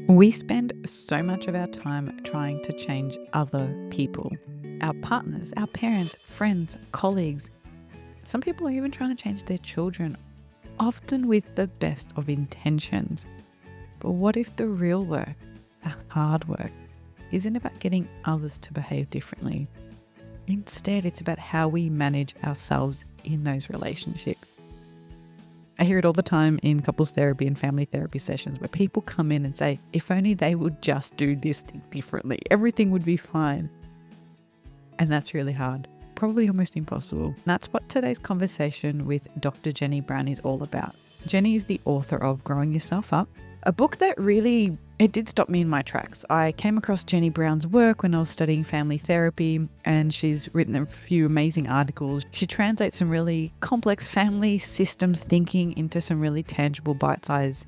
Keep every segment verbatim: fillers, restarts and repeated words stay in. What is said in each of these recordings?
We spend so much of our time trying to change other people, our partners, our parents, friends, colleagues. Some people are even trying to change their children, often with the best of intentions. But what if the real work, the hard work, isn't about getting others to behave differently? Instead, it's about how we manage ourselves in those relationships. I hear it all the time in couples therapy and family therapy sessions where people come in and say, if only they would just do this thing differently, everything would be fine. And that's really hard, probably almost impossible. And that's what today's conversation with Doctor Jenny Brown is all about. Jenny is the author of Growing Yourself Up, a book that really, it did stop me in my tracks. I came across Jenny Brown's work when I was studying family therapy, and she's written a few amazing articles. She translates some really complex family systems thinking into some really tangible bite-sized,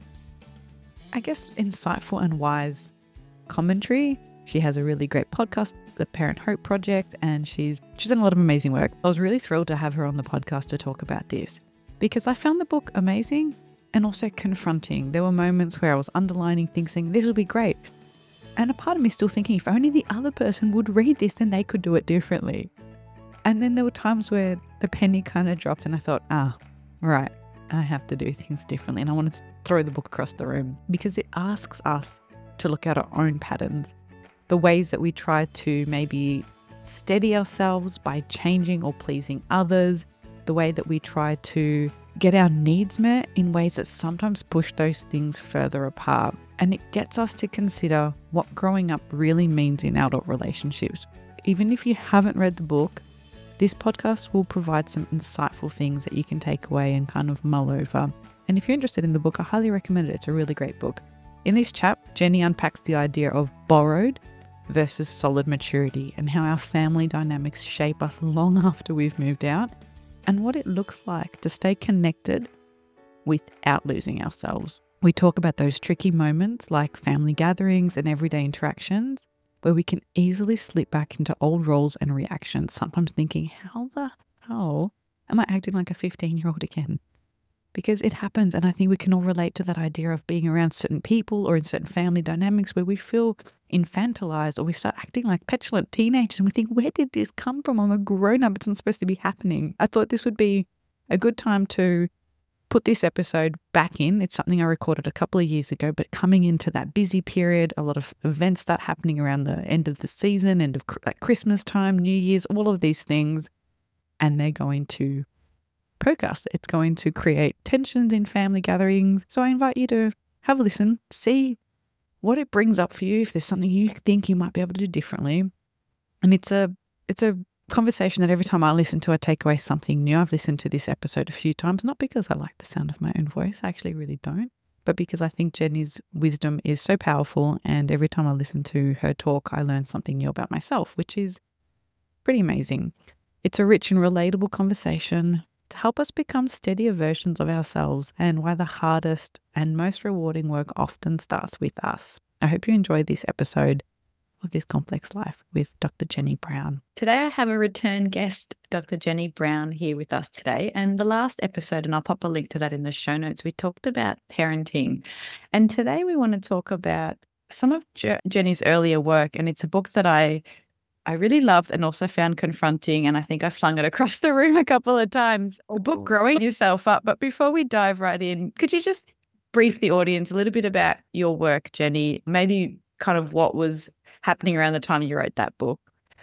I guess, insightful and wise commentary. She has a really great podcast, The Parent Hope Project, and she's she's done a lot of amazing work. I was really thrilled to have her on the podcast to talk about this because I found the book amazing and also confronting. There were moments where I was underlining things, saying this will be great. And a part of me still thinking, if only the other person would read this, then they could do it differently. And then there were times where the penny kind of dropped and I thought, ah, right, I have to do things differently. And I wanted to throw the book across the room because it asks us to look at our own patterns, the ways that we try to maybe steady ourselves by changing or pleasing others, the way that we try to get our needs met in ways that sometimes push those things further apart. And it gets us to consider what growing up really means in adult relationships. Even if you haven't read the book, this podcast will provide some insightful things that you can take away and kind of mull over. And if you're interested in the book, I highly recommend it. It's a really great book. In this chap, Jenny unpacks the idea of borrowed versus solid maturity and how our family dynamics shape us long after we've moved out, and what it looks like to stay connected without losing ourselves. We talk about those tricky moments like family gatherings and everyday interactions where we can easily slip back into old roles and reactions, sometimes thinking, how the hell am I acting like a fifteen-year-old again? Because it happens, and I think we can all relate to that idea of being around certain people or in certain family dynamics where we feel infantilized or we start acting like petulant teenagers and we think, where did this come from? I'm a grown-up, it's not supposed to be happening. I thought this would be a good time to put this episode back in. It's something I recorded a couple of years ago, but coming into that busy period, a lot of events start happening around the end of the season, end of like Christmas time, New Year's, all of these things, and they're going to poke us. It's going to create tensions in family gatherings. So I invite you to have a listen, see what it brings up for you, if there's something you think you might be able to do differently. And it's a it's a conversation that every time I listen to, I take away something new. I've listened to this episode a few times, not because I like the sound of my own voice, I actually really don't, but because I think Jenny's wisdom is so powerful, and every time I listen to her talk, I learn something new about myself, which is pretty amazing. It's a rich and relatable conversation to help us become steadier versions of ourselves, and why the hardest and most rewarding work often starts with us. I hope you enjoyed this episode of This Complex Life with Doctor Jenny Brown. Today I have a return guest, Doctor Jenny Brown, here with us today. And the last episode, and I'll pop a link to that in the show notes, we talked about parenting. And today we want to talk about some of Je- Jenny's earlier work, and it's a book that I I really loved and also found confronting, and I think I flung it across the room a couple of times. The book Growing Yourself Up. But before we dive right in, could you just brief the audience a little bit about your work, Jenny? Maybe kind of what was happening around the time you wrote that book.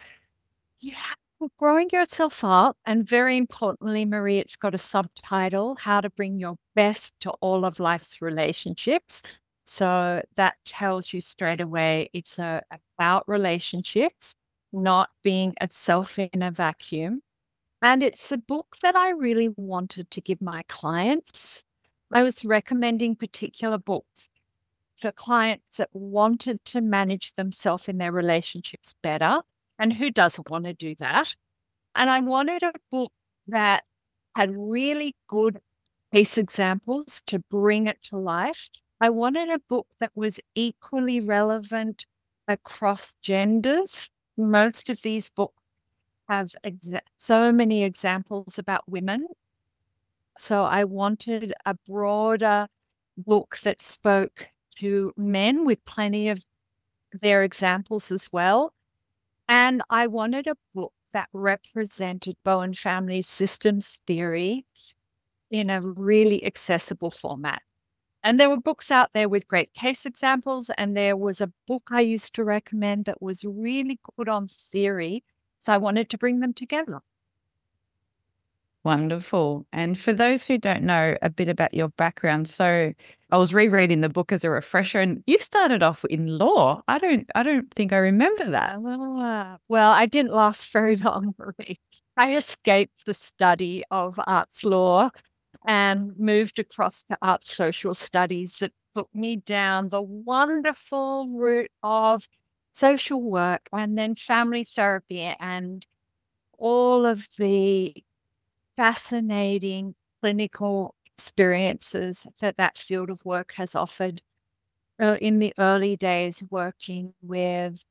Yeah, well, Growing Yourself Up, and very importantly, Marie, it's got a subtitle, How to Bring Your Best to All of Life's Relationships. So that tells you straight away it's a, about relationships, not being itself in a vacuum. And it's a book that I really wanted to give my clients. I was recommending particular books for clients that wanted to manage themselves in their relationships better. And who doesn't want to do that? And I wanted a book that had really good case examples to bring it to life. I wanted a book that was equally relevant across genders. Most of these books have exa- so many examples about women. So I wanted a broader book that spoke to men with plenty of their examples as well. And I wanted a book that represented Bowen family systems theory in a really accessible format. And there were books out there with great case examples, and there was a book I used to recommend that was really good on theory. So I wanted to bring them together. Wonderful. And for those who don't know a bit about your background, so I was rereading the book as a refresher, and you started off in law. I don't, I don't think I remember that. Ah, well, I didn't last very long, Marie. I escaped the study of arts law and moved across to arts social studies that took me down the wonderful route of social work and then family therapy and all of the fascinating clinical experiences that that field of work has offered. Uh, in the early days, working with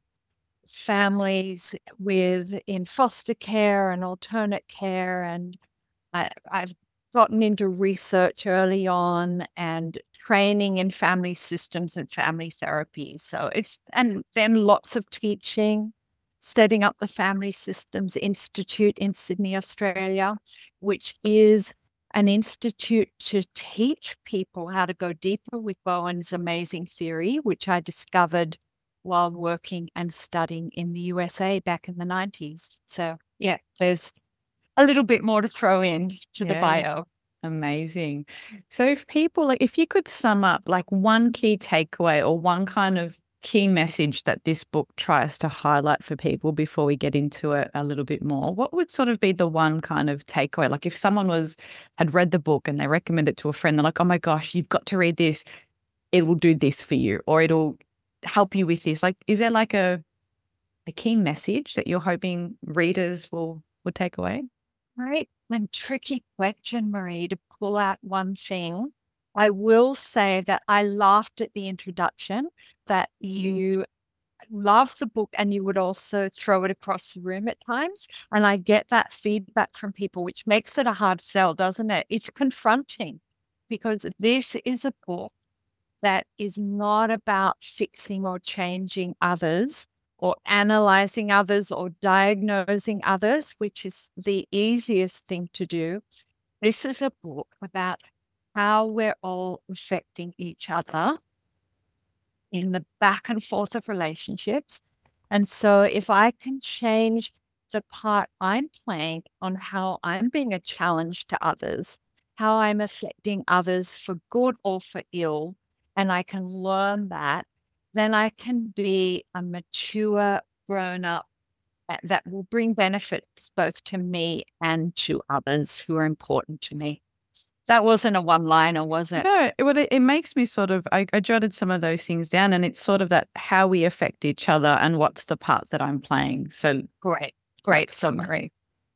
families with in foster care and alternate care, and I, I've gotten into research early on and training in family systems and family therapy. So it's, and then lots of teaching, setting up the Family Systems Institute in Sydney, Australia, which is an institute to teach people how to go deeper with Bowen's amazing theory, which I discovered while working and studying in the U S A back in the nineties. So yeah, there's a little bit more to throw in to the Yeah. bio. Amazing. So if people, like, if you could sum up like one key takeaway or one kind of key message that this book tries to highlight for people before we get into it a little bit more, what would sort of be the one kind of takeaway? Like if someone was, had read the book and they recommend it to a friend, they're like, oh my gosh, you've got to read this. It will do this for you, or it'll help you with this. Like, is there like a, a key message that you're hoping readers will, will take away? Right. And tricky question, Marie, to pull out one thing. I will say that I laughed at the introduction, that you love the book and you would also throw it across the room at times. And I get that feedback from people, which makes it a hard sell, doesn't it? It's confronting because this is a book that is not about fixing or changing others or analyzing others or diagnosing others, which is the easiest thing to do. This is a book about how we're all affecting each other in the back and forth of relationships. And so if I can change the part I'm playing on how I'm being a challenge to others, how I'm affecting others for good or for ill, and I can learn that, then I can be a mature, grown up that will bring benefits both to me and to others who are important to me. That wasn't a one-liner, was it? No, it, well, it, it makes me sort of, I, I jotted some of those things down, and it's sort of that how we affect each other and what's the part that I'm playing. So Great, great summary.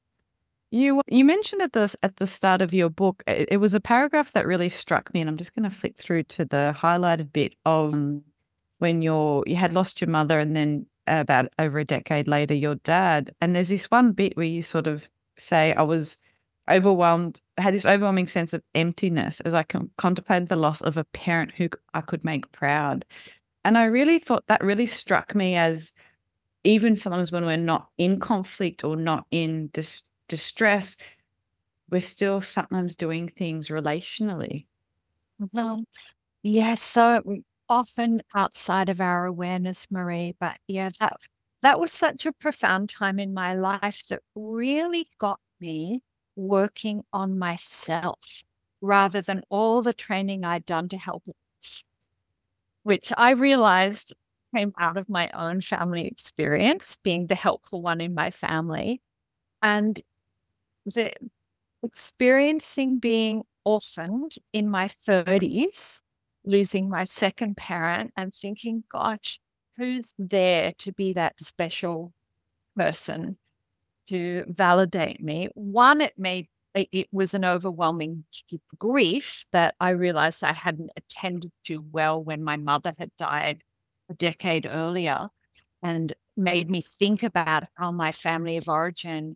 You you mentioned at the at the start of your book, it, it was a paragraph that really struck me, and I'm just going to flick through to the highlighted bit of um, when you're you had lost your mother, and then about over a decade later, your dad. And there's this one bit where you sort of say, "I was overwhelmed, I had this overwhelming sense of emptiness as I con- contemplated the loss of a parent who I could make proud." And I really thought that really struck me as even sometimes when we're not in conflict or not in dis- distress, we're still sometimes doing things relationally. Well, yes, so often outside of our awareness, Marie, but yeah, that that was such a profound time in my life that really got me working on myself rather than all the training I'd done to help others, which I realized came out of my own family experience, being the helpful one in my family. And the experiencing being orphaned in my thirties, losing my second parent, and thinking, gosh, who's there to be that special person to validate me? One, it made it, it was an overwhelming grief that I realized I hadn't attended to well when my mother had died a decade earlier, and made me think about how my family of origin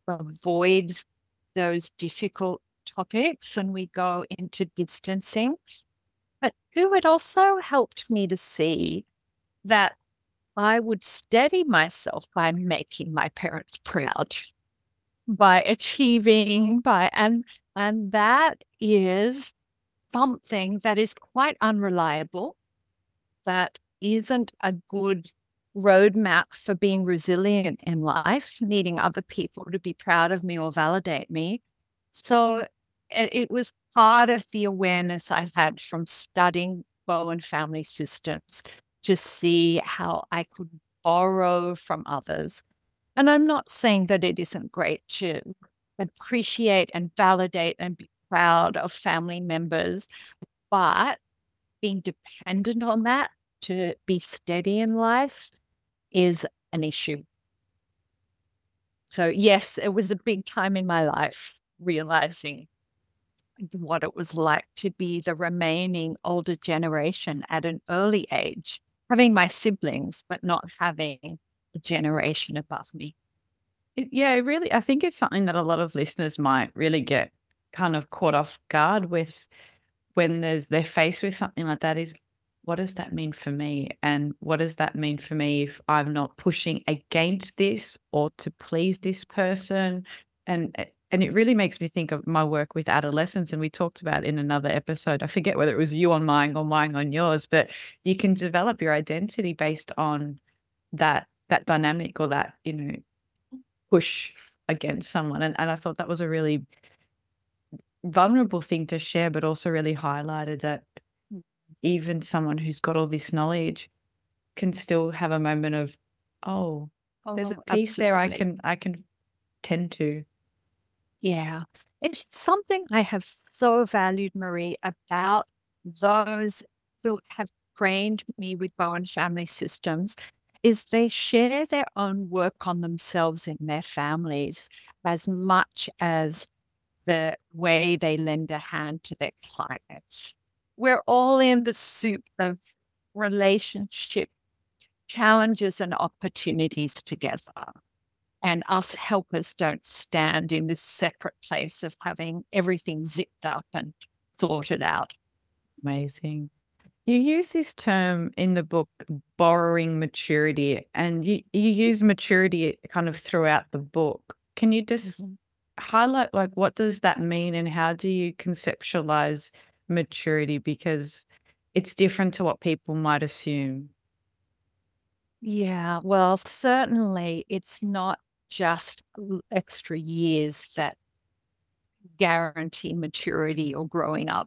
avoids those difficult topics and we go into distancing. But too, it also helped me to see that I would steady myself by making my parents proud, by achieving, by and and that is something that is quite unreliable, that isn't a good roadmap for being resilient in life, needing other people to be proud of me or validate me. So it, it was part of the awareness I had from studying Bowen family systems to see how I could borrow from others. And I'm not saying that it isn't great to appreciate and validate and be proud of family members, but being dependent on that to be steady in life is an issue. So, yes, it was a big time in my life realizing what it was like to be the remaining older generation at an early age, having my siblings, but not having a generation above me. It- yeah, it really, I think it's something that a lot of listeners might really get kind of caught off guard with when there's they're faced with something like that is, what does that mean for me? And what does that mean for me if I'm not pushing against this or to please this person? And eh, and it really makes me think of my work with adolescents. And we talked about in another episode, I forget whether it was you on mine or mine on yours, but you can develop your identity based on that that dynamic or that, you know, push against someone. And, and I thought that was a really vulnerable thing to share, but also really highlighted that even someone who's got all this knowledge can still have a moment of, oh, there's a Oh, piece there I absolutely. can I can tend to. Yeah. It's something I have so valued, Marie, about those who have trained me with Bowen family systems is they share their own work on themselves in their families as much as the way they lend a hand to their clients. We're all in the soup of relationship challenges and opportunities together. And us helpers don't stand in this separate place of having everything zipped up and sorted out. Amazing. You use this term in the book, borrowing maturity, and you, you use maturity kind of throughout the book. Can you just Mhm. highlight, like, what does that mean and how do you conceptualize maturity? Because it's different to what people might assume. Yeah, well, certainly it's not just l- extra years that guarantee maturity or growing up.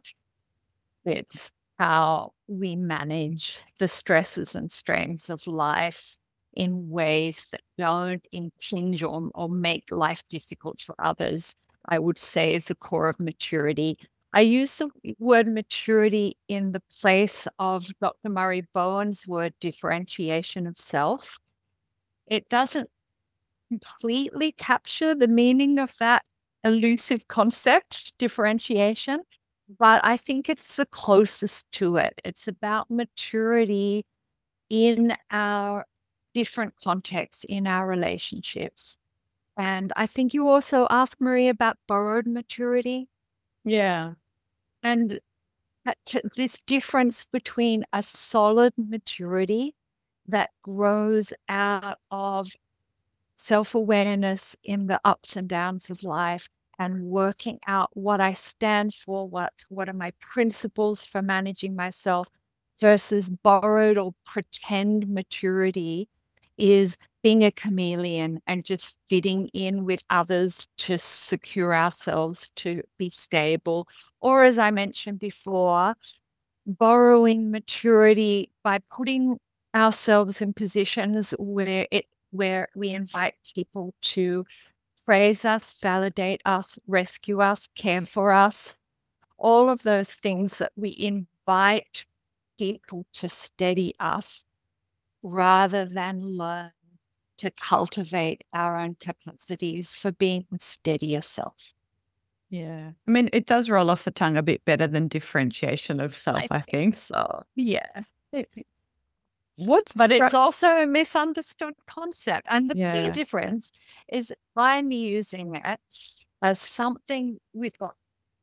It's how we manage the stresses and strains of life in ways that don't impinge or, or make life difficult for others, I would say is the core of maturity. I use the word maturity in the place of Doctor Murray Bowen's word differentiation of self. It doesn't completely capture the meaning of that elusive concept, differentiation, but I think it's the closest to it. It's about maturity in our different contexts, in our relationships. And I think you also asked Marie about borrowed maturity Yeah. and that t- this difference between a solid maturity that grows out of self awareness in the ups and downs of life and working out what I stand for, what, what are my principles for managing myself versus borrowed or pretend maturity is being a chameleon and just fitting in with others to secure ourselves to be stable. Or, as I mentioned before, borrowing maturity by putting ourselves in positions where it where we invite people to praise us, validate us, rescue us, care for us, all of those things that we invite people to steady us rather than learn to cultivate our own capacities for being steadier self. Yeah. I mean, it does roll off the tongue a bit better than differentiation of self, I I think think. so. Yeah. It- What's But it's struck? also a misunderstood concept. And the key Yeah. difference is I'm using it as something we've got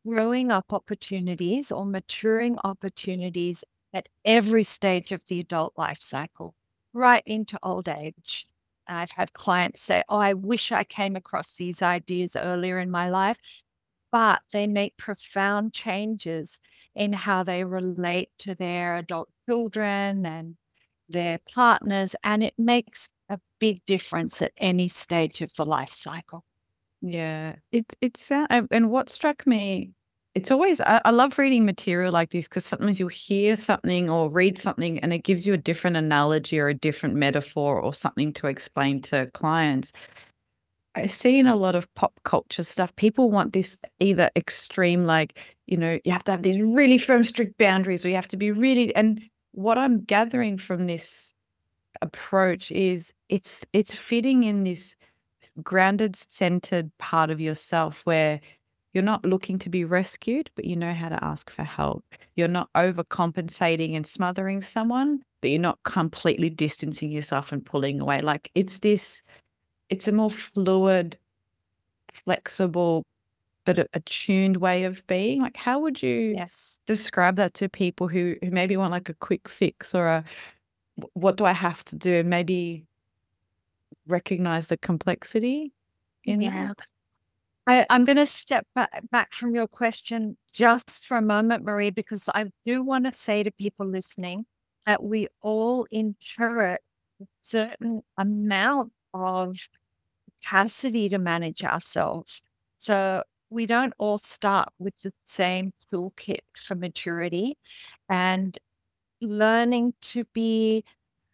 growing up opportunities or maturing opportunities at every stage of the adult life cycle, right into old age. I've had clients say, "Oh, I wish I came across these ideas earlier in my life," but they make profound changes in how they relate to their adult children and their partners, and it makes a big difference at any stage of the life cycle. Yeah, it it's uh, and and what struck me, it's always I, I love reading material like this because sometimes you'll hear something or read something and it gives you a different analogy or a different metaphor or something to explain to clients. I see in a lot of pop culture stuff, people want this either extreme, like, you know, you have to have these really firm, strict boundaries, or you have to be really. And what I'm gathering from this approach is it's it's fitting in this grounded, centered part of yourself where you're not looking to be rescued, but you know how to ask for help. You're not overcompensating and smothering someone, but you're not completely distancing yourself and pulling away. Like it's this, it's a more fluid, flexible, but a attuned way of being. Like, how would you Yes. describe that to people who who maybe want like a quick fix or a "Wh- what do I have to do?" and maybe recognize the complexity in that? Yeah. I, I'm going to step ba- back from your question just for a moment, Marie, because I do want to say to people listening that we all inherit a certain amount of capacity to manage ourselves. So we don't all start with the same toolkit for maturity, and learning to be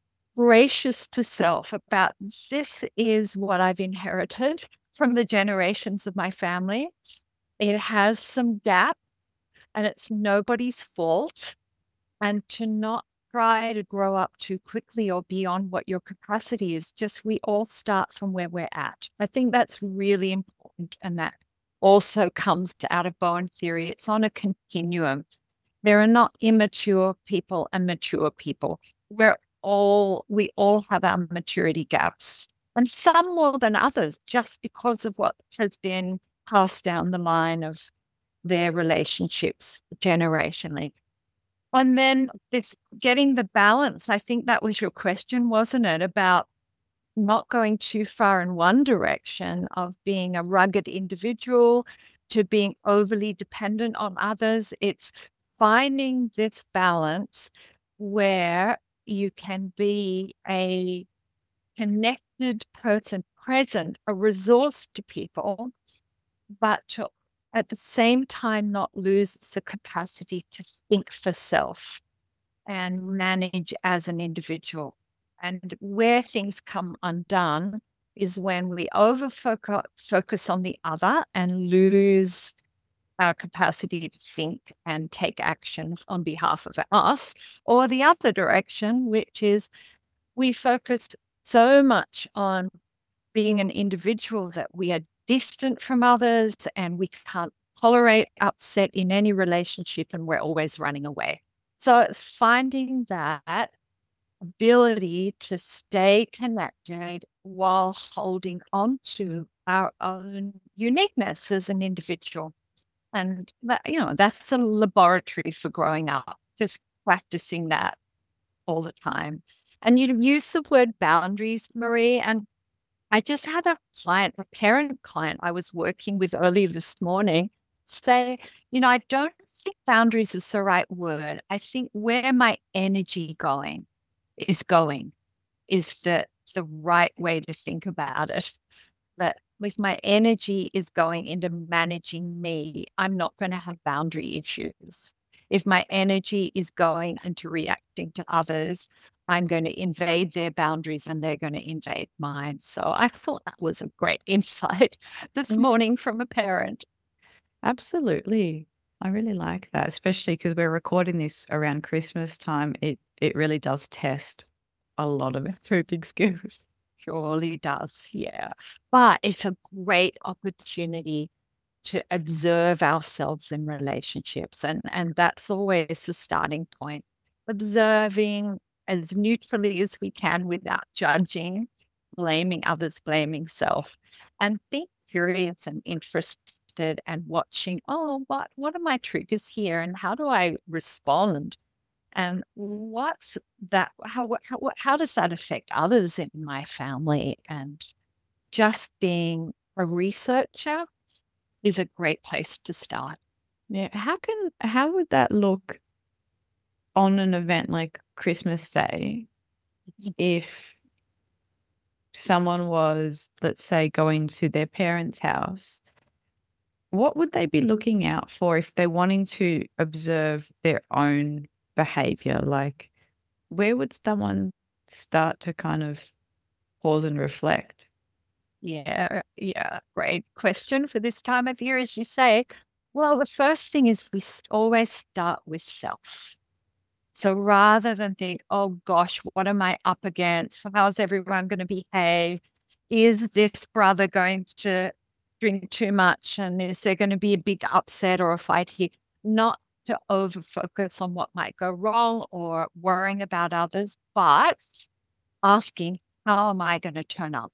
gracious to self about this is what I've inherited from the generations of my family. It has some gap and it's nobody's fault. And to not try to grow up too quickly or beyond what your capacity is, just we all start from where we're at. I think that's really important. And that also comes out of Bowen theory. It's on a continuum. There are not immature people and mature people. We're all, we all have our maturity gaps, and some more than others, just because of what has been passed down the line of their relationships generationally. And then it's getting the balance. I think that was your question, wasn't it? About not going too far in one direction of being a rugged individual to being overly dependent on others. It's finding this balance where you can be a connected person, present, a resource to people, but to at the same time not lose the capacity to think for self and manage as an individual. And where things come undone is when we over focus on the other and lose our capacity to think and take action on behalf of us, or the other direction, which is we focus so much on being an individual that we are distant from others and we can't tolerate upset in any relationship and we're always running away. So it's finding that ability to stay connected while holding on to our own uniqueness as an individual. And that, you know, that's a laboratory for growing up, just practicing that all the time. And you use the word boundaries, Marie. And I just had a client, a parent client I was working with earlier this morning say, you know, I don't think boundaries is the right word. I think where my energy going is going is the the right way to think about it. That if my energy is going into managing me, I'm not going to have boundary issues. If my energy is going into reacting to others, I'm going to invade their boundaries and they're going to invade mine. So I thought that was a great insight this Mhm. morning from a parent. Absolutely. I really like that, especially because we're recording this around Christmas time. It it really does test a lot of our coping skills. Surely does. Yeah. But it's a great opportunity to observe ourselves in relationships. And, and that's always the starting point. Observing as neutrally as we can without judging, blaming others, blaming self, and being curious and interest, interested and watching, oh, what, what are my triggers here and how do I respond? And what's that? How, what- how, what- how does that affect others in my family? And just being a researcher is a great place to start. Yeah. How can how would that look on an event like Christmas Day if someone was, let's say, going to their parents' house? What would they be looking out for if they're wanting to observe their own behavior? Like, where would someone start to kind of pause and reflect? Yeah, yeah, great question for this time of year, as you say. Well, the first thing is we s- always start with self. So rather than think, oh gosh, what am I up against? How's everyone going to behave? Is this brother going to drink too much? And is there going to be a big upset or a fight here? Not to over focus on what might go wrong or worrying about others, but asking, how am I going to turn up?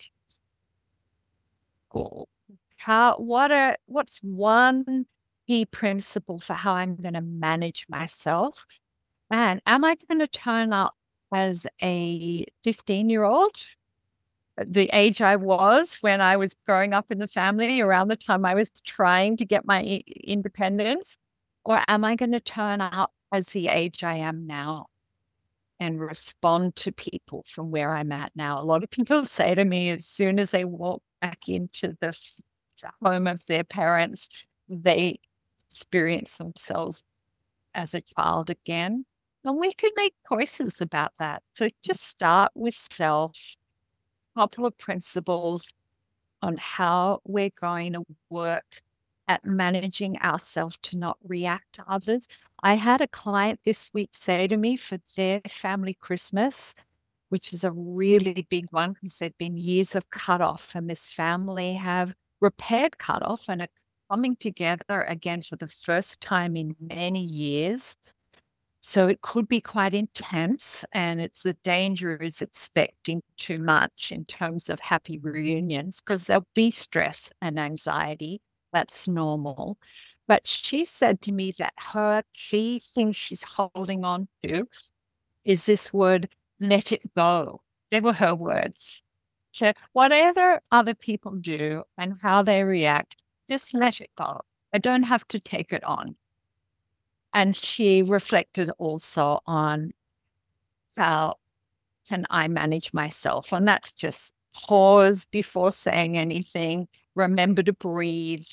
Or how, what are, what's one key principle for how I'm going to manage myself? And am I going to turn up as a fifteen year old, the age I was when I was growing up in the family around the time I was trying to get my i- independence? Or am I going to turn up as the age I am now and respond to people from where I'm at now? A lot of people say to me as soon as they walk back into the f- the home of their parents, they experience themselves as a child again. And we can make choices about that. So just start with self, couple of principles on how we're going to work at managing ourselves to not react to others. I had a client this week say to me for their family Christmas, which is a really big one because there'd been years of cutoff, and this family have repaired cutoff and are coming together again for the first time in many years. So it could be quite intense, and it's the danger is expecting too much in terms of happy reunions because there'll be stress and anxiety. That's normal. But she said to me that her key thing she's holding on to is this word, let it go. They were her words. So whatever other people do and how they react, just let it go. I don't have to take it on. And she reflected also on how can I manage myself? And that's just pause before saying anything, remember to breathe.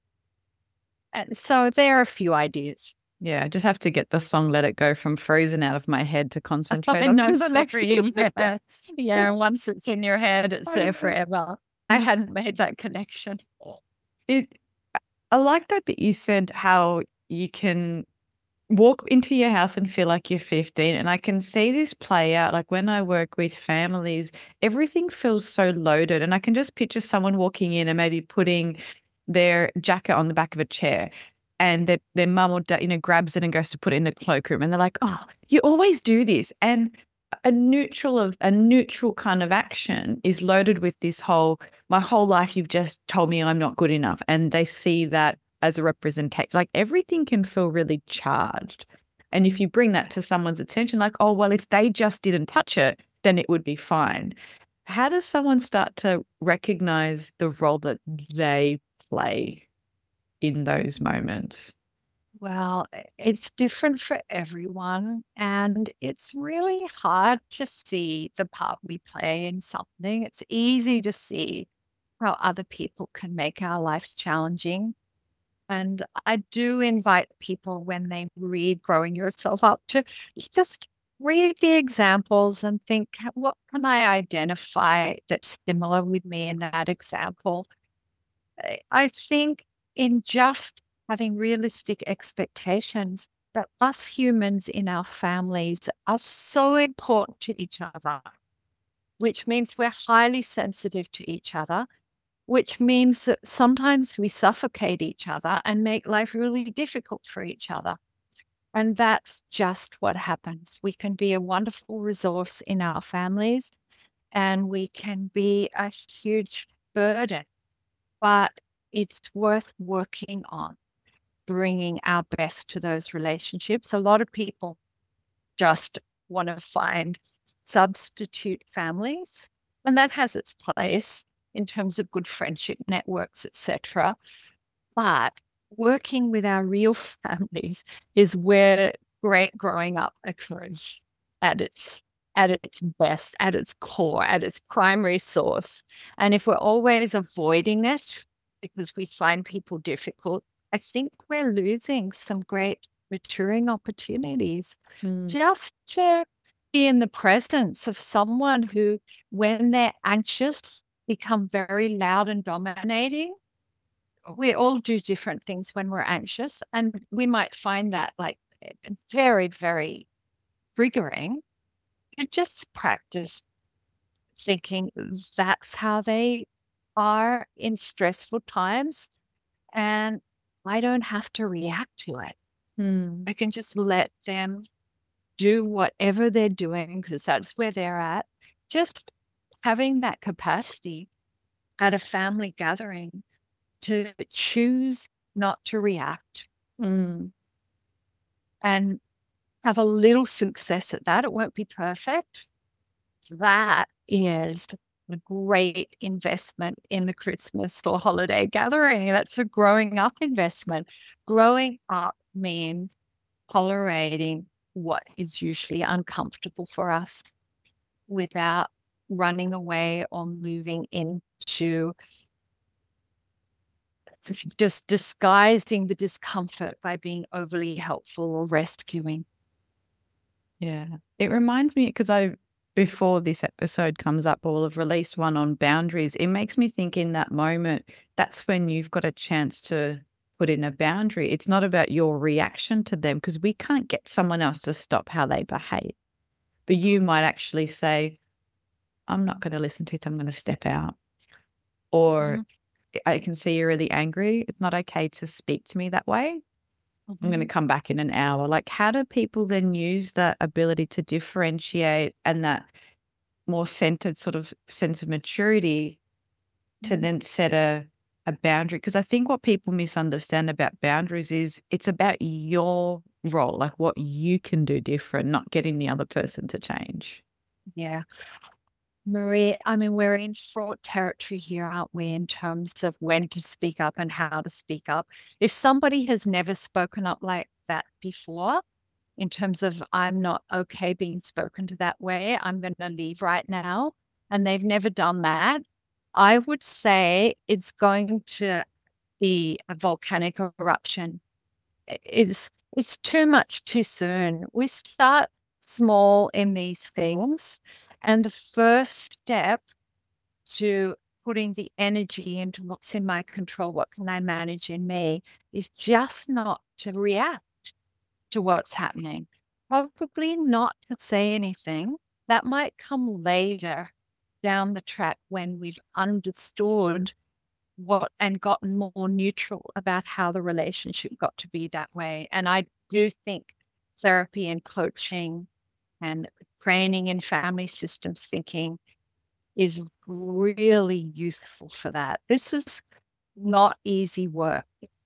And so there are a few ideas. Yeah, I just have to get the song Let It Go from Frozen out of my head to concentrate I on know, to the next sorry. thing. Yeah, yeah, once it's in your head, it's I there know. forever. I hadn't made that connection. It, I like that bit you said how you can walk into your house and feel like you're fifteen. And I can see this play out. Like when I work with families, everything feels so loaded. And I can just picture someone walking in and maybe putting their jacket on the back of a chair. And their, their mum or dad, you know, grabs it and goes to put it in the cloakroom. And they're like, oh, you always do this. And a neutral of a neutral kind of action is loaded with this whole, my whole life you've just told me I'm not good enough. And they see that as a representation. Like everything can feel really charged. And if you bring that to someone's attention, like, oh, well, if they just didn't touch it, then it would be fine. How does someone start to recognize the role that they play in those moments? Well, i- it's different for everyone, and it's really hard to see the part we play in something. It's easy to see how other people can make our life challenging. And I do invite people when they read Growing Yourself Up to just read the examples and think, "H- what can I identify that's similar with me in that example?" I I think in just having realistic expectations that us humans in our families are so important to each other, which means we're highly sensitive to each other, which means that sometimes we suffocate each other and make life really difficult for each other. And that's just what happens. We can be a wonderful resource in our families and we can be a huge burden. But it's worth working on bringing our best to those relationships. A lot of people just want to find substitute families, and that has its place in terms of good friendship networks, et cetera. But working with our real families is where great growing up occurs at its at its best, at its core, at its primary source. And if we're always avoiding it because we find people difficult, I think we're losing some great maturing opportunities. Mm. Just to be in the presence of someone who, when they're anxious, become very loud and dominating. We all do different things when we're anxious, and we might find that like very, very triggering. And just practice thinking that's how they are in stressful times, and I don't have to react to it. Mm. I can just let them do whatever they're doing because that's where they're at. Just having that capacity at a family gathering to choose not to react Mm. and have a little success at that. It won't be perfect. That is a great investment in the Christmas or holiday gathering. That's a growing up investment. Growing up means tolerating what is usually uncomfortable for us without running away or moving into just disguising the discomfort by being overly helpful or rescuing. Yeah. It reminds me, because I, before this episode comes up, all have released one on boundaries. It makes me think in that moment, that's when you've got a chance to put in a boundary. It's not about your reaction to them, because we can't get someone else to stop how they behave. But you might actually say, I'm not going to listen to it. I'm going to step out. Or Mhm. I can see you're really angry. It's not okay to speak to me that way. I'm going to Mhm. come back in an hour. Like, how do people then use that ability to differentiate and that more centered sort of sense of maturity to Mhm. then set a, a boundary? Because I think what people misunderstand about boundaries is it's about your role, like what you can do different, not getting the other person to change. Yeah. Marie, I mean, we're in fraught territory here, aren't we, in terms of when to speak up and how to speak up. If somebody has never spoken up like that before, in terms of I'm not okay being spoken to that way, I'm going to leave right now, and they've never done that, I would say it's going to be a volcanic eruption. It's it's too much too soon. We start small in these things, and the first step to putting the energy into what's in my control, what can I manage in me, is just not to react to what's happening. Probably not to say anything. That might come later down the track when we've understood what and gotten more neutral about how the relationship got to be that way. And I do think therapy and coaching and training in family systems thinking is really useful for that. This is not easy work.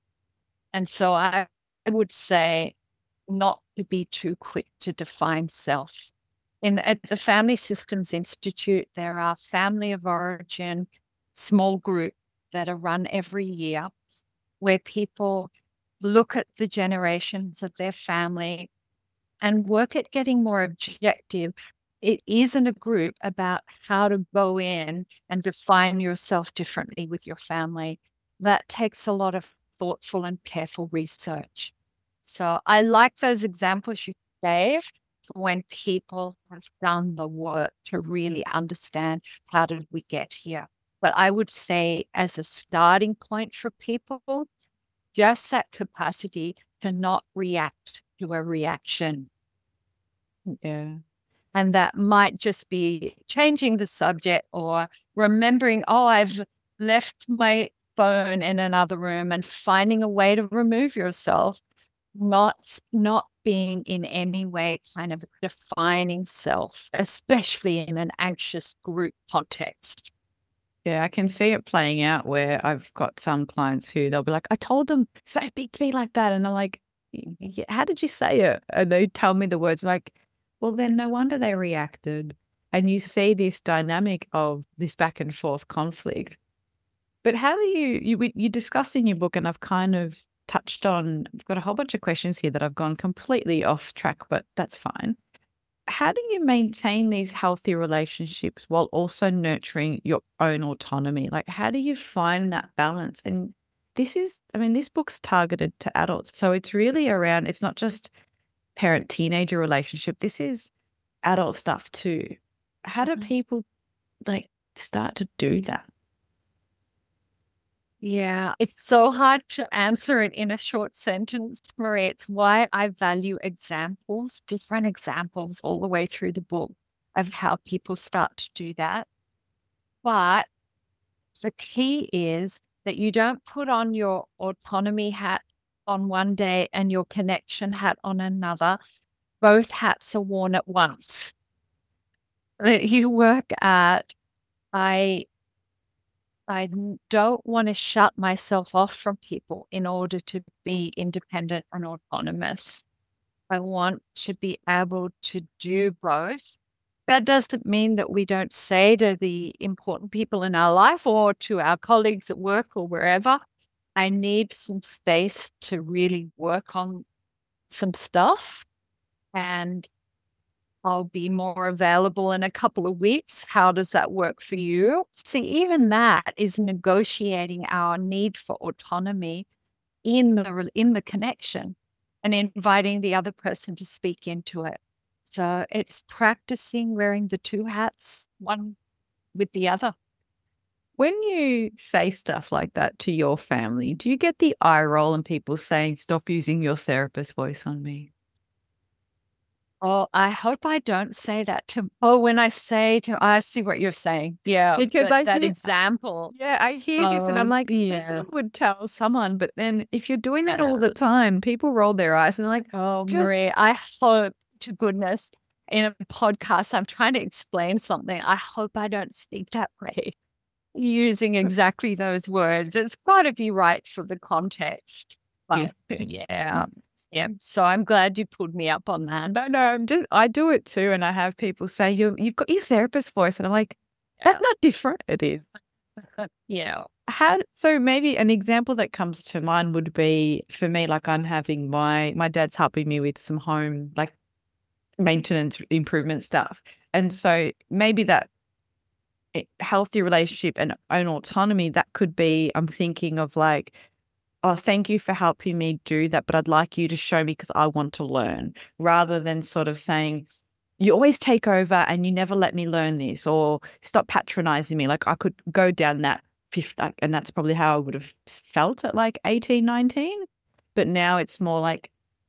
And so I, I would say not to be too quick to define self. In at the Family Systems Institute, there are family of origin small groups that are run every year where people look at the generations of their family and work at getting more objective. It isn't a group about how to go in and define yourself differently with your family. That takes a lot of thoughtful and careful research. So I like those examples you gave for when people have done the work to really understand how did we get here. But I would say as a starting point for people, just that capacity to not react to a reaction. Yeah. And that might just be changing the subject or remembering, oh, I've left my phone in another room and finding a way to remove yourself, not not being in any way kind of defining self, especially in an anxious group context. Yeah, I can see it playing out where I've got some clients who they'll be like, I told them, say big to me like that. And I'm like, "Y- y- how did you say it? And they tell me the words like, well, then no wonder they reacted. And you see this dynamic of this back and forth conflict. But how do you, you, we- you discuss in your book, and I've kind of touched on, I've got a whole bunch of questions here that I've gone completely off track, but that's fine. How do you maintain these healthy relationships while also nurturing your own autonomy? Like, how do you find that balance? And this is, I mean, this book's targeted to adults. So it's really around, it's not just parent teenager relationship, this is adult stuff too. How do Mhm. people like start to do that? Yeah, it's so hard to answer it in a short sentence, Marie. It's why I value examples, different examples all the way through the book of how people start to do that. But the key is that you don't put on your autonomy hat on one day and your connection hat on another. Both hats are worn at once. That you work at, I I n- don't want to shut myself off from people in order to be independent and autonomous. I want to be able to do both. That doesn't mean that we don't say to the important people in our life or to our colleagues at work or wherever, I need some space to really work on some stuff and I'll be more available in a couple of weeks. How does that work for you? See, even that is negotiating our need for autonomy in the re- in the connection and inviting the other person to speak into it. So it's practicing wearing the two hats, one with the other. When you say stuff like that to your family, do you get the eye roll and people saying, stop using your therapist voice on me? Oh, I hope I don't say that to. Oh, when I say to, I see what you're saying. Yeah, Because but I that hear, example. yeah, I hear this and I'm Oh, like, this yeah. one would tell someone, but then if you're doing that all Yeah. the time, people roll their eyes and they're like, Oh, "Ju- Marie, I hope to goodness in a podcast I'm trying to explain something. I hope I don't speak that way using exactly those words. It's got to be right for the context. yeah. But yeah, yeah. So I'm glad you pulled me up on that. No, no, I'm just, I do it too. And I have people say, you, you've got your therapist voice. And I'm like, that's Yeah. not different. It is. Yeah. How, so maybe an example that comes to mind would be for me, like I'm having my, my dad's helping me with some home, like maintenance improvement stuff. And so maybe that i- healthy relationship and own autonomy, that could be, I'm thinking of like, oh, thank you for helping me do that, but I'd like you to show me because I want to learn, rather than sort of saying, you always take over and you never let me learn this, or stop patronizing me. Like I could go down that fifth, like, and that's probably how I would have felt at like eighteen, nineteen. But now it's more like,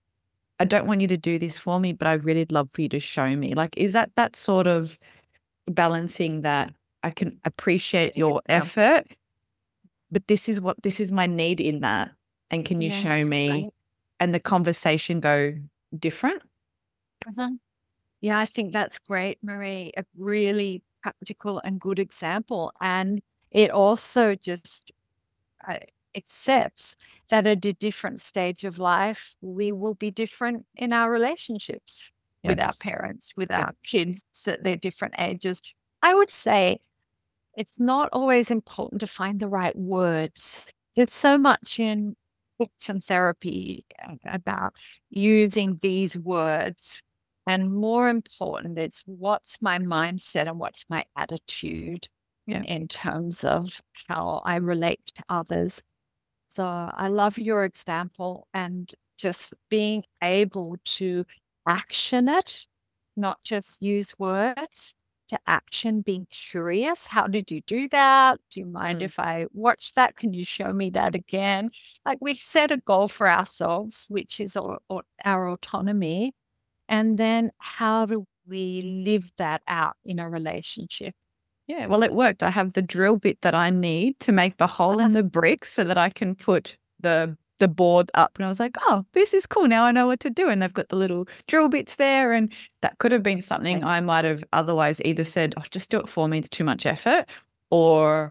I don't want you to do this for me, but I'd really love for you to show me. Like, is that that sort of balancing that I can appreciate your Yeah. effort, but this is what, this is my need in that. And can you show Yes. me? And the conversation go different? Mhm. Yeah, I think that's great, Marie. A really practical and good example. And it also just uh, accepts that at a different stage of life, we will be different in our relationships with our Yes. parents, with Yeah. our kids at their different ages. I would say it's not always important to find the right words. There's so much in books and therapy uh, about using these words. And more important, it's what's my mindset and what's my attitude Yeah. in terms of how I relate to others. So I love your example and just being able to action it, not just use words to action, being curious. How did you do that? Do you mind Mm. if I watch that? Can you show me that again? Like we set a goal for ourselves, which is our, our autonomy. And then how do we live that out in a relationship? Yeah, well, it worked. I have the drill bit that I need to make the hole in the bricks so that I can put the the board up. And I was like, oh, this is cool. Now I know what to do. And they've got the little drill bits there. And that could have been something I might have otherwise either said, oh, just do it for me. It's too much effort. Or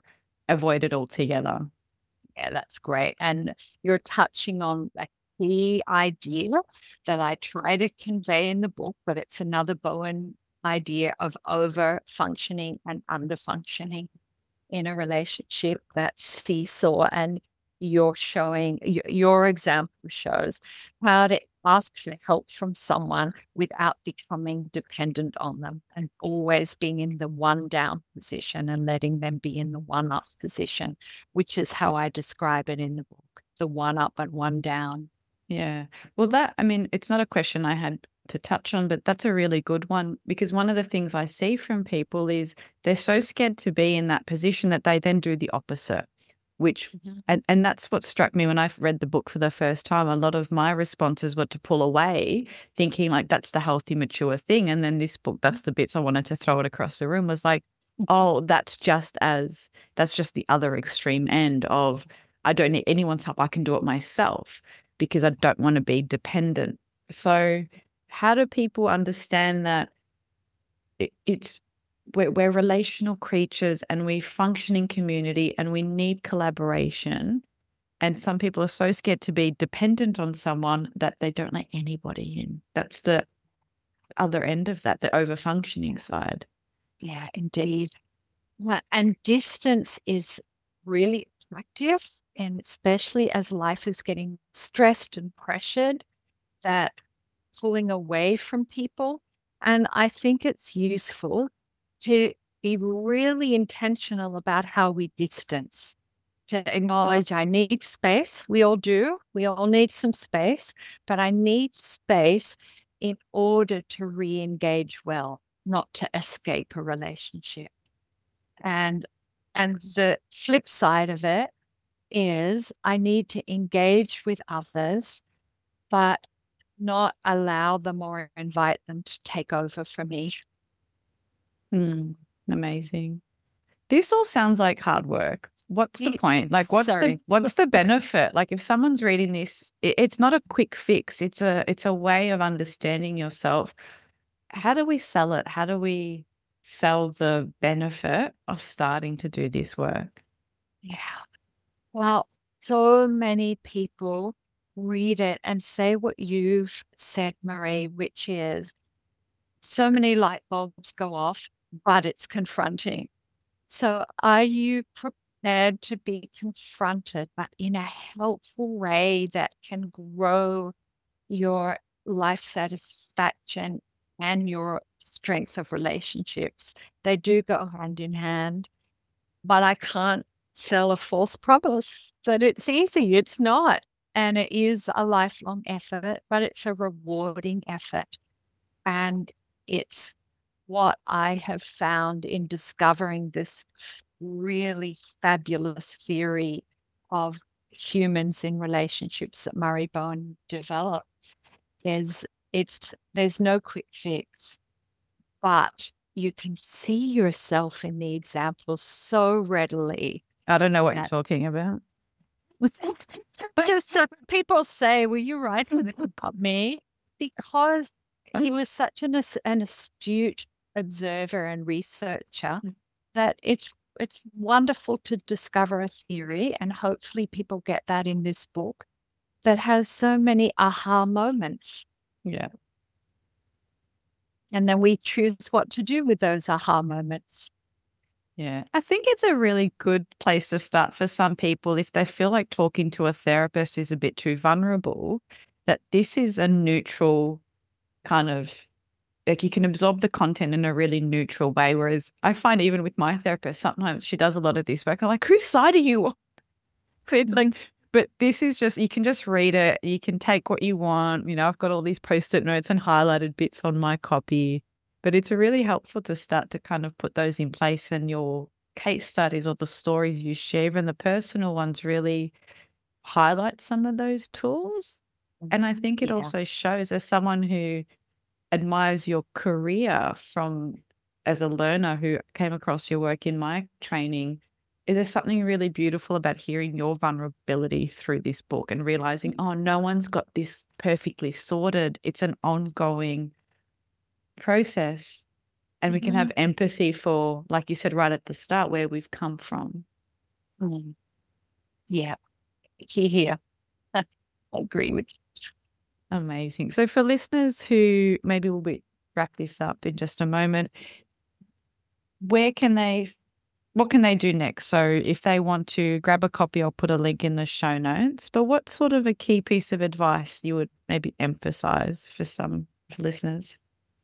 avoid it altogether. Yeah, that's great. And you're touching on a key idea that I try to convey in the book, but it's another Bowen idea of over functioning and under functioning in a relationship, that seesaw. And you're showing, your example shows how to ask for help from someone without becoming dependent on them, and always being in the one down position and letting them be in the one up position, which is how I describe it in the book, the one up and one down. Yeah. Well, that, I mean, it's not a question I had to touch on, but that's a really good one, because one of the things I see from people is they're so scared to be in that position that they then do the opposite, which, Mhm. and, and that's what struck me when I read the book for the first time. A lot of my responses were to pull away, thinking like that's the healthy, mature thing. And then this book, that's the bits I wanted to throw it across the room, was like, oh, that's just as, that's just the other extreme end of, I don't need anyone's help. I can do it myself, because I don't want to be dependent. So how do people understand that it, it's we're, we're relational creatures and we function in community and we need collaboration, and some people are so scared to be dependent on someone that they don't let anybody in? That's the other end of that, the over-functioning side. Yeah, indeed. Well, and distance is really attractive, and especially as life is getting stressed and pressured, that pulling away from people. And I think it's useful to be really intentional about how we distance, to acknowledge I need space. We all do. We all need some space, but I need space in order to re-engage well, not to escape a relationship. And and the flip side of it is I need to engage with others, but not allow them or invite them to take over for me. Mm, amazing. This all sounds like hard work. What's the Ye- point? Like, what's the Sorry. what's the benefit? Like, if someone's reading this, it, it's not a quick fix. It's a it's a way of understanding yourself. How do we sell it? How do we sell the benefit of starting to do this work? Yeah. Well, so many people read it and say what you've said, Marie, which is so many light bulbs go off, but it's confronting. So are you prepared to be confronted, but in a helpful way that can grow your life satisfaction and your strength of relationships? They do go hand in hand, but I can't sell a false promise that it's easy. It's not. And it is a lifelong effort, but it's a rewarding effort. And it's what I have found in discovering this really fabulous theory of humans in relationships that Murray Bowen developed is it's there's no quick fix, but you can see yourself in the example so readily. I don't know what that- you're talking about. Just uh, people say, "Well, you're right about me," because he was such an, as- an astute observer and researcher that it's it's wonderful to discover a theory, and hopefully people get that in this book that has so many aha moments. Yeah. And then we choose what to do with those aha moments. Yeah. I think it's a really good place to start for some people if they feel like talking to a therapist is a bit too vulnerable, that this is a neutral kind of, like, you can absorb the content in a really neutral way. Whereas I find even with my therapist, sometimes she does a lot of this work. I'm like, whose side are you on? But, like, but this is just, you can just read it. You can take what you want. You know, I've got all these post-it notes and highlighted bits on my copy. But it's really helpful to start to kind of put those in place, and your case studies or the stories you share, even the personal ones, really highlight some of those tools. And I think it Yeah. also shows, as someone who admires your career from as a learner who came across your work in my training, is there something really beautiful about hearing your vulnerability through this book and realizing, oh, no one's got this perfectly sorted. It's an ongoing process. And we can have empathy for, like you said right at the start, where we've come from. Mm. Yeah. Here, here. I agree with you. Amazing. So for listeners who maybe will be wrap this up in just a moment, where can they what can they do next? So if they want to grab a copy, I'll put a link in the show notes. But what sort of a key piece of advice you would maybe emphasize for some listeners?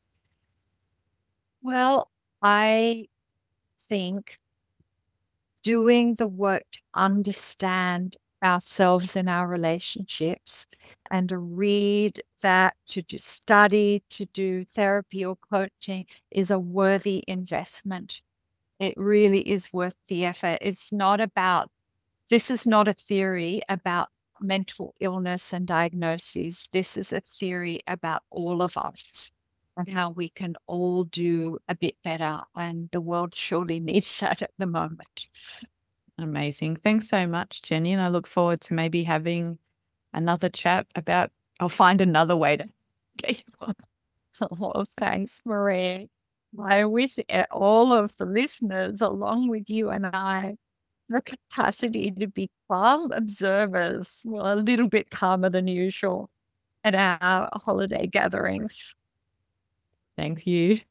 Well, I think doing the work to understand ourselves and our relationships and to read that, to do study, to do therapy or coaching is a worthy investment. It really is worth the effort. It's not about, this is not a theory about mental illness and diagnoses. This is a theory about all of us and how we can all do a bit better. And the world surely needs that at the moment. Amazing. Thanks so much, Jenny. And I look forward to maybe having another chat about, I'll find another way to get you on. Oh, thanks, Marie. I wish uh, all of the listeners, along with you and I, the capacity to be calm observers, well, a little bit calmer than usual at our holiday gatherings. Thank you.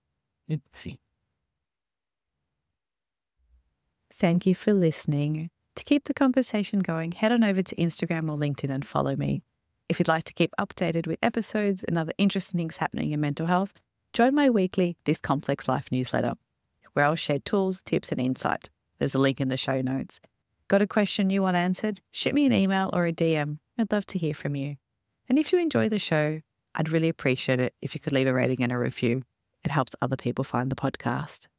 Thank you for listening. To keep the conversation going, head on over to Instagram or LinkedIn and follow me. If you'd like to keep updated with episodes and other interesting things happening in mental health, join my weekly This Complex Life newsletter, where I'll share tools, tips, and insight. There's a link in the show notes. Got a question you want answered? Shoot me an email or a D M. I'd love to hear from you. And if you enjoy the show, I'd really appreciate it if you could leave a rating and a review. It helps other people find the podcast.